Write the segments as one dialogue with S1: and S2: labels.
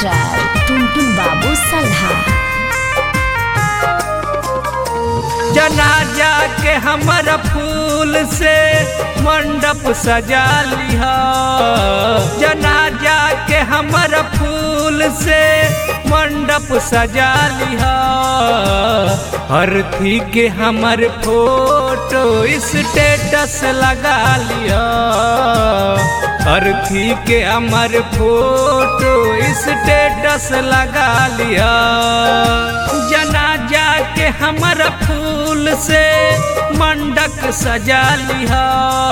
S1: Director टुनटुन बाबू सल्हा।
S2: जनाजा के हमर फूल से मंडप सजा लिहा, जनाजा के हमर फूल से मंडप सजा लिहा। अर्थी के हमर फोटो स्टेटस लगा लिया, अर्थी के हमर फोटो स्टेटस लगा लिया। जनाजा के हमर फूल से मंडप सजा लिहा,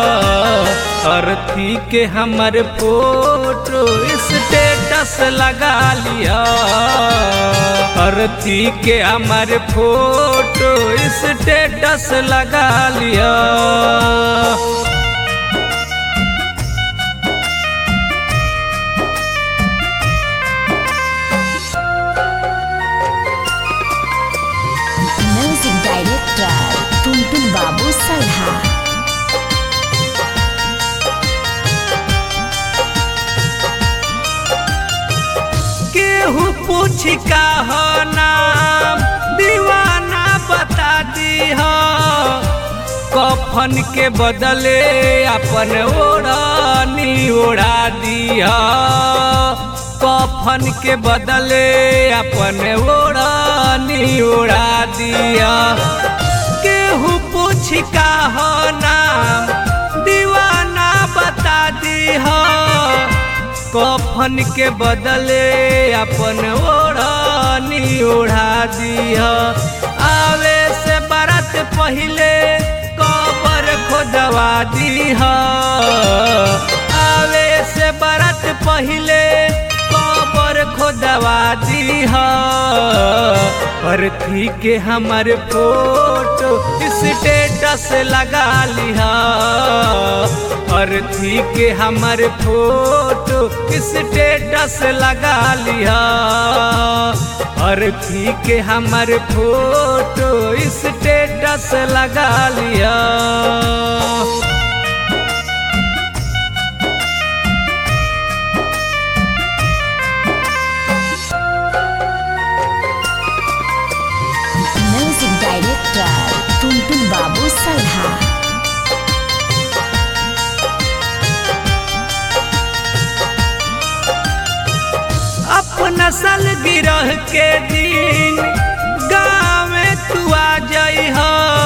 S2: अर्थी के हमर फोटो स्टेटस लगा लिया, अर्थी के हमर फोटो स्टेटस लगा लिया।
S1: म्यूजिक डायरेक्टर टुनटुन बाबू सल्हा।
S2: केहू पूछ का हो नाम दीवाना बता दी हो, कफन के बदले अपन ओढ़नी ओढ़ा दिया, कफन के बदले अपन ओढ़नी ओढ़ा दिया। केहू पूछ का हो नाम दीवाना बता दी हो, कफन के बदले अपन ओढ़नी ओढ़ा दिया। आवे से बरत पहले कबर खोदवा दीहा, आवे से बरत पहले कबर खोदवा दीहा। अर्थी के हमर फोटो स्टेटस लगा लिहा, अर्थी के हमर फोटो स्टेटस लगा लिहा, अर्थी के हमर फोटो स्टेटस लगा लिया।
S1: म्यूजिक डायरेक्टर टुनटुन बाबू सल्हा।
S2: अपना सालगिरह के दिन गाँव में तू आ जाइहा,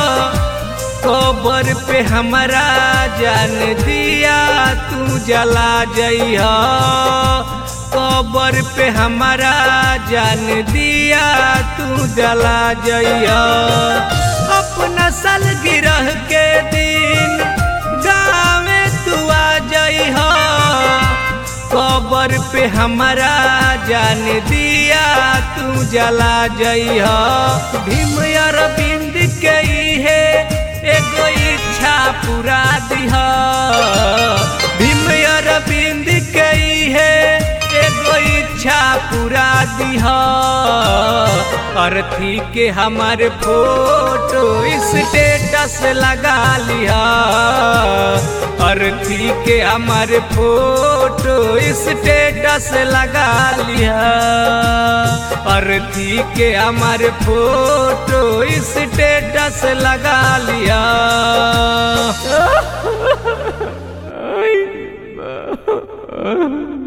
S2: कबर पे हमारा जान दिया तू जला जाइहा, कबर पे हमारा जान दिया तू जला जाइहा। अपना सालगिरह के दिन गाँव में तू आ जाइहा, कबर पे हमारा जान दिया तू जला जाइहा। भीम अरविंद के है एगो इच्छा पूरा दिहा, भीम अरविंद के है एगो इच्छा पूरा दिहा। अर्थी के हमर फोटो स्टेटस लगा लिहा, अर्थी के हमर फोटो स्टेटस लगा लिहा, अर्थी के हमर फोटो स्टेटस लगा लिया।